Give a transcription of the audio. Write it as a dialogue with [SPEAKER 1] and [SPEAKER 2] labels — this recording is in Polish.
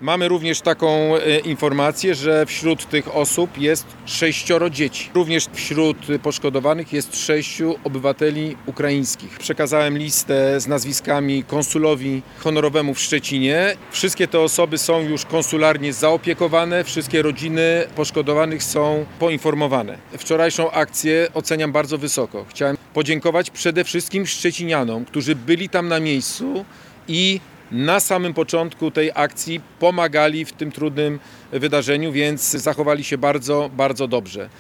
[SPEAKER 1] Mamy również taką informację, że wśród tych osób jest 6 dzieci. Również wśród poszkodowanych jest 6 obywateli ukraińskich. Przekazałem listę z nazwiskami konsulowi honorowemu w Szczecinie. Wszystkie te osoby są już konsularnie zaopiekowane, wszystkie rodziny poszkodowanych są poinformowane. Wczorajszą akcję oceniam bardzo wysoko. Chciałem podziękować przede wszystkim szczecinianom, którzy byli tam na miejscu i na samym początku tej akcji pomagali w tym trudnym wydarzeniu, więc zachowali się bardzo, bardzo dobrze.